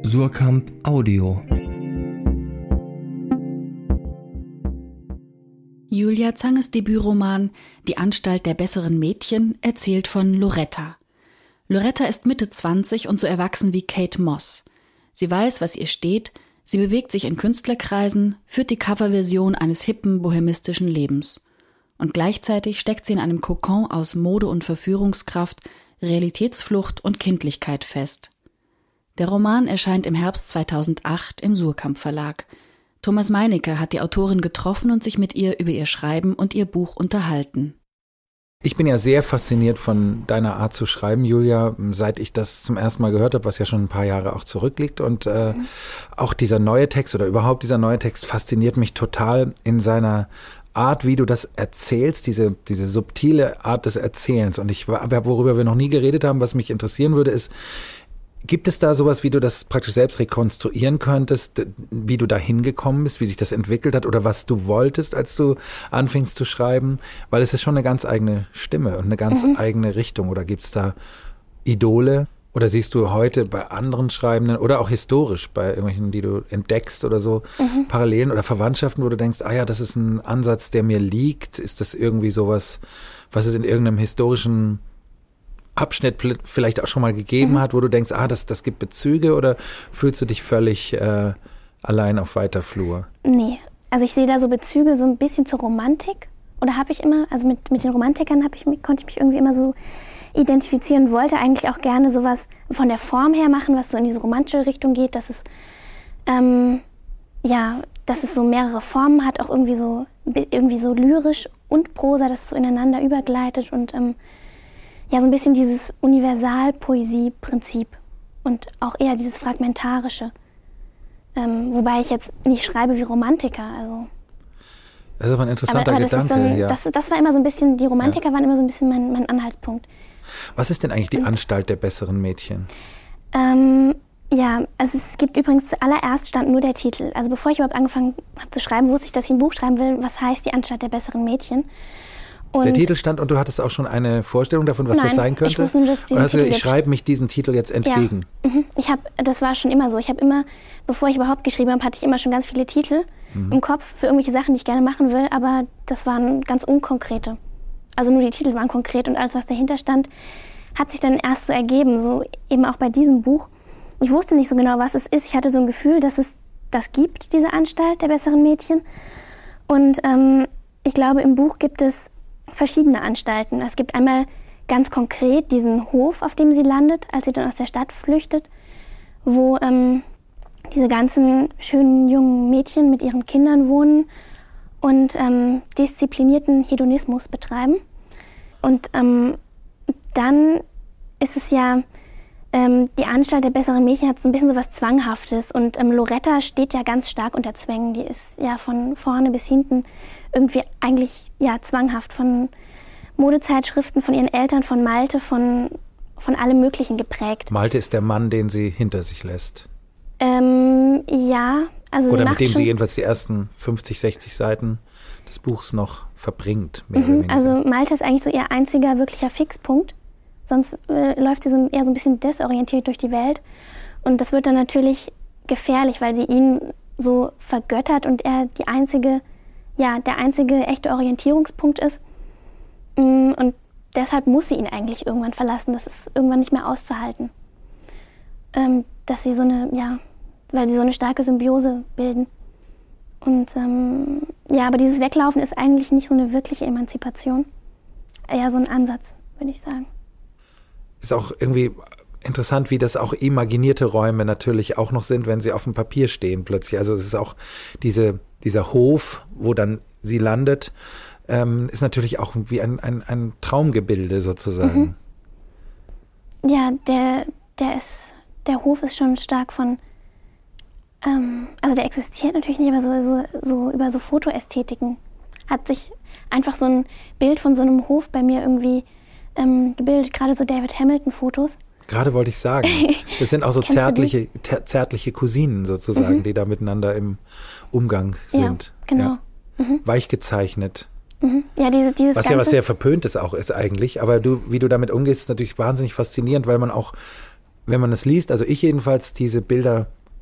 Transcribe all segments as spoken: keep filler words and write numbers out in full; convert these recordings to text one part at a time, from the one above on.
Suhrkamp Audio. Julia Zanges Debütroman »Die Anstalt der besseren Mädchen« erzählt von Loretta. Loretta ist Mitte zwanzig und so erwachsen wie Kate Moss. Sie weiß, was ihr steht, sie bewegt sich in Künstlerkreisen, führt die Coverversion eines hippen, bohemistischen Lebens. Und gleichzeitig steckt sie in einem Kokon aus Mode und Verführungskraft, Realitätsflucht und Kindlichkeit fest. Der Roman erscheint im Herbst zweitausendacht im Suhrkamp Verlag. Thomas Meinecke hat die Autorin getroffen und sich mit ihr über ihr Schreiben und ihr Buch unterhalten. Ich bin ja sehr fasziniert von deiner Art zu schreiben, Julia, seit ich das zum ersten Mal gehört habe, was ja schon ein paar Jahre auch zurückliegt. Und äh, mhm. auch dieser neue Text oder überhaupt dieser neue Text fasziniert mich total in seiner Art, wie du das erzählst, diese diese subtile Art des Erzählens. Und ich, worüber wir noch nie geredet haben, was mich interessieren würde, ist, gibt es da sowas, wie du das praktisch selbst rekonstruieren könntest, wie du da hingekommen bist, wie sich das entwickelt hat oder was du wolltest, als du anfingst zu schreiben? Weil es ist schon eine ganz eigene Stimme und eine ganz mhm. eigene Richtung. Oder gibt es da Idole? Oder siehst du heute bei anderen Schreibenden oder auch historisch bei irgendwelchen, die du entdeckst oder so, mhm. Parallelen oder Verwandtschaften, wo du denkst, ah ja, das ist ein Ansatz, der mir liegt? Ist das irgendwie sowas, was es in irgendeinem historischen Abschnitt vielleicht auch schon mal gegeben mhm. hat, wo du denkst, ah, das, das gibt Bezüge, oder fühlst du dich völlig äh, allein auf weiter Flur? Nee, also ich sehe da so Bezüge so ein bisschen zur Romantik, oder habe ich immer, also mit, mit den Romantikern hab ich, konnte ich mich irgendwie immer so identifizieren, wollte eigentlich auch gerne sowas von der Form her machen, was so in diese romantische Richtung geht, dass es, ähm, ja, dass es so mehrere Formen hat, auch irgendwie so, irgendwie so lyrisch und Prosa, das so ineinander übergleitet und ähm, ja, so ein bisschen dieses Universalpoesie-Prinzip und auch eher dieses Fragmentarische. Ähm, wobei ich jetzt nicht schreibe wie Romantiker, also. Das ist aber ein interessanter aber, aber das Gedanke, ist so ein, ja. Das, das war immer so ein bisschen, die Romantiker ja. waren immer so ein bisschen mein, mein Anhaltspunkt. Was ist denn eigentlich die und, Anstalt der besseren Mädchen? Ähm, ja, also es gibt übrigens zuallererst stand nur der Titel. Also bevor ich überhaupt angefangen habe zu schreiben, wusste ich, dass ich ein Buch schreiben will, was heißt die Anstalt der besseren Mädchen. Und der Titel stand und du hattest auch schon eine Vorstellung davon, was nein, das sein könnte? Ich wusste nur, dass und hast du, Titel ich schreibe mich diesem Titel jetzt entgegen. Ja, mhm. ich habe, das war schon immer so. Ich habe immer, bevor ich überhaupt geschrieben habe, hatte ich immer schon ganz viele Titel mhm. im Kopf für irgendwelche Sachen, die ich gerne machen will, aber das waren ganz unkonkrete. Also nur die Titel waren konkret und alles, was dahinter stand, hat sich dann erst so ergeben, so eben auch bei diesem Buch. Ich wusste nicht so genau, was es ist. Ich hatte so ein Gefühl, dass es das gibt, diese Anstalt der besseren Mädchen. Und ähm, ich glaube, im Buch gibt es verschiedene Anstalten. Es gibt einmal ganz konkret diesen Hof, auf dem sie landet, als sie dann aus der Stadt flüchtet, wo ähm, diese ganzen schönen jungen Mädchen mit ihren Kindern wohnen und ähm, disziplinierten Hedonismus betreiben. Und ähm, dann ist es ja, ähm, die Anstalt der besseren Mädchen hat so ein bisschen so was Zwanghaftes und ähm, Loretta steht ja ganz stark unter Zwängen. Die ist ja von vorne bis hinten irgendwie eigentlich ja zwanghaft von Modezeitschriften, von ihren Eltern, von Malte, von, von allem Möglichen geprägt. Malte ist der Mann, den sie hinter sich lässt. Ähm, ja, also Oder sie mit dem schon, sie jedenfalls die ersten fünfzig, sechzig Seiten des Buchs noch verbringt. Mehr mhm, oder weniger. Also Malte ist eigentlich so ihr einziger wirklicher Fixpunkt. Sonst äh, läuft sie so eher so ein bisschen desorientiert durch die Welt. Und das wird dann natürlich gefährlich, weil sie ihn so vergöttert und er die einzige, ja, der einzige echte Orientierungspunkt ist. Und deshalb muss sie ihn eigentlich irgendwann verlassen. Das ist irgendwann nicht mehr auszuhalten. Ähm, dass sie so eine, ja, weil sie so eine starke Symbiose bilden. Und ähm, ja, aber dieses Weglaufen ist eigentlich nicht so eine wirkliche Emanzipation. Eher so ein Ansatz, würde ich sagen. Ist auch irgendwie interessant, wie das auch imaginierte Räume natürlich auch noch sind, wenn sie auf dem Papier stehen plötzlich. Also es ist auch diese, dieser Hof, wo dann sie landet, ähm, ist natürlich auch wie ein, ein, ein Traumgebilde sozusagen. Mhm. Ja, der, der ist, der Hof ist schon stark von, ähm, also der existiert natürlich nicht, aber so, so, so über so Fotoästhetiken hat sich einfach so ein Bild von so einem Hof bei mir irgendwie ähm, gebildet, gerade so David Hamilton-Fotos. Gerade wollte ich sagen, das sind auch so zärtliche, ter, zärtliche Cousinen sozusagen, mhm. die da miteinander im Umgang sind. Ja, genau. Ja. Mhm. Weich gezeichnet. Mhm. Ja, diese, dieses was ganze ja was sehr Verpöntes auch ist eigentlich, aber du, wie du damit umgehst, ist natürlich wahnsinnig faszinierend, weil man auch, wenn man es liest, also ich jedenfalls diese Bilder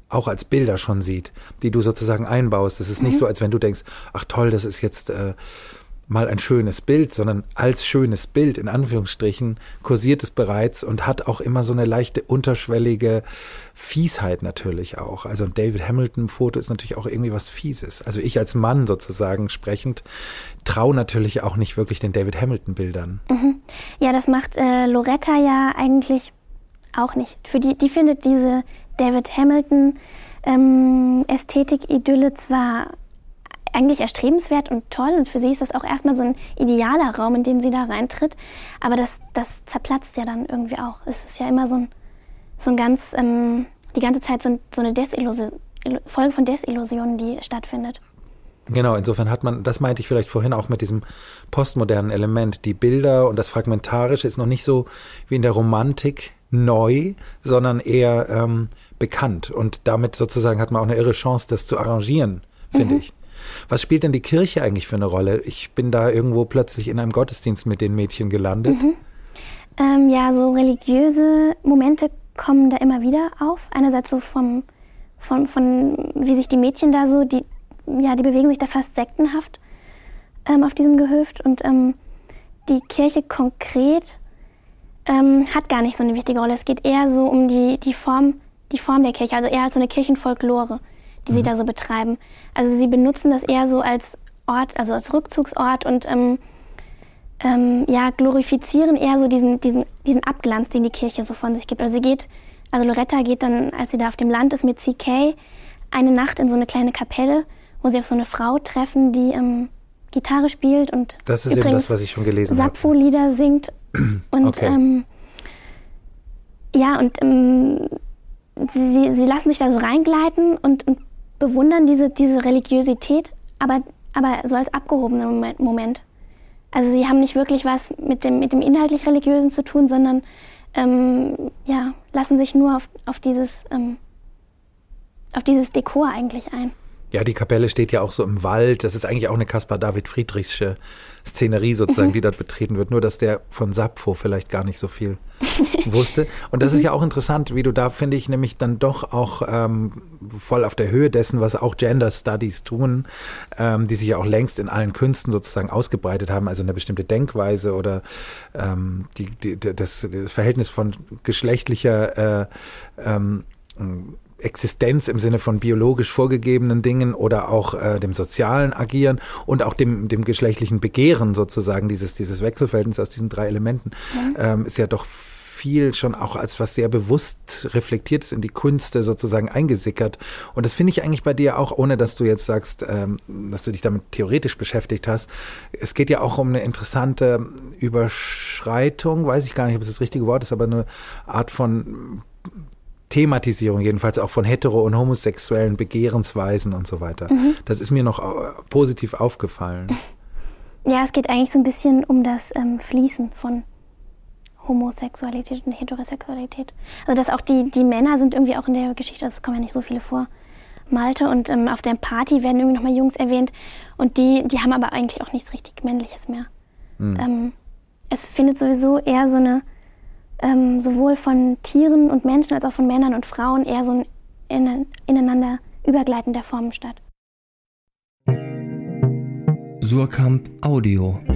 auch als Bilder schon sieht, die du sozusagen einbaust. Es ist nicht mhm. so, als wenn du denkst, ach toll, das ist jetzt äh, mal ein schönes Bild, sondern als schönes Bild, in Anführungsstrichen, kursiert es bereits und hat auch immer so eine leichte unterschwellige Fiesheit natürlich auch. Also ein David Hamilton-Foto ist natürlich auch irgendwie was Fieses. Also ich als Mann sozusagen sprechend traue natürlich auch nicht wirklich den David Hamilton-Bildern. Mhm. Ja, das macht äh, Loretta ja eigentlich auch nicht. Für die, die findet diese David Hamilton-Ästhetik-Idylle ähm, zwar eigentlich erstrebenswert und toll und für sie ist das auch erstmal so ein idealer Raum, in den sie da reintritt, aber das, das zerplatzt ja dann irgendwie auch. Es ist ja immer so ein, so ein ganz, ähm, die ganze Zeit so, ein, so eine Desillusion, Folge von Desillusionen, die stattfindet. Genau, insofern hat man, das meinte ich vielleicht vorhin auch mit diesem postmodernen Element, die Bilder und das Fragmentarische ist noch nicht so wie in der Romantik neu, sondern eher ähm, bekannt und damit sozusagen hat man auch eine irre Chance, das zu arrangieren, finde mhm. ich. Was spielt denn die Kirche eigentlich für eine Rolle? Ich bin da irgendwo plötzlich in einem Gottesdienst mit den Mädchen gelandet. Mhm. Ähm, ja, so religiöse Momente kommen da immer wieder auf. Einerseits so vom, von, von wie sich die Mädchen da so, die, ja, die bewegen sich da fast sektenhaft ähm, auf diesem Gehöft. Und ähm, die Kirche konkret ähm, hat gar nicht so eine wichtige Rolle. Es geht eher so um die, die Form, die Form der Kirche, also eher als so eine Kirchenfolklore, die sie mhm. da so betreiben. Also sie benutzen das eher so als Ort, also als Rückzugsort und ähm, ähm, ja, glorifizieren eher so diesen, diesen, diesen Abglanz, den die Kirche so von sich gibt. Also sie geht, also Loretta geht dann, als sie da auf dem Land ist mit C K, eine Nacht in so eine kleine Kapelle, wo sie auf so eine Frau treffen, die ähm, Gitarre spielt und das ist eben das, was ich schon gelesen habe. Sappho-Lieder singt. Und okay. ähm, ja, und ähm, sie, sie lassen sich da so reingleiten und, und bewundern diese, diese Religiosität, aber, aber so als abgehobener Moment. Also sie haben nicht wirklich was mit dem, mit dem inhaltlich Religiösen zu tun, sondern ähm, ja, lassen sich nur auf, auf, dieses, ähm, auf dieses Dekor eigentlich ein. Ja, die Kapelle steht ja auch so im Wald. Das ist eigentlich auch eine Caspar David Friedrichsche Szenerie sozusagen, mhm. die dort betreten wird. Nur, dass der von Sappho vielleicht gar nicht so viel wusste. Und das ist ja auch interessant, wie du da, finde ich, nämlich dann doch auch ähm, voll auf der Höhe dessen, was auch Gender Studies tun, ähm, die sich ja auch längst in allen Künsten sozusagen ausgebreitet haben. Also eine bestimmte Denkweise oder ähm, die, die, das, das Verhältnis von geschlechtlicher äh, ähm, Existenz im Sinne von biologisch vorgegebenen Dingen oder auch äh, dem sozialen Agieren und auch dem, dem geschlechtlichen Begehren sozusagen, dieses, dieses Wechselverhältnis aus diesen drei Elementen, mhm. ähm, ist ja doch viel schon auch als was sehr bewusst Reflektiertes in die Künste sozusagen eingesickert. Und das finde ich eigentlich bei dir auch, ohne dass du jetzt sagst, ähm, dass du dich damit theoretisch beschäftigt hast. Es geht ja auch um eine interessante Überschreitung, weiß ich gar nicht, ob es das richtige Wort ist, aber eine Art von Thematisierung jedenfalls auch von hetero- und homosexuellen Begehrensweisen und so weiter. Mhm. Das ist mir noch positiv aufgefallen. Ja, es geht eigentlich so ein bisschen um das ähm, Fließen von Homosexualität und Heterosexualität. Also dass auch die, die Männer sind irgendwie auch in der Geschichte, das kommen ja nicht so viele vor, Malte, und ähm, auf der Party werden irgendwie nochmal Jungs erwähnt und die, die haben aber eigentlich auch nichts richtig Männliches mehr. Mhm. Ähm, es findet sowieso eher so eine Ähm, sowohl von Tieren und Menschen als auch von Männern und Frauen eher so ein in, ineinander Übergleiten der Formen statt. Surkamp Audio.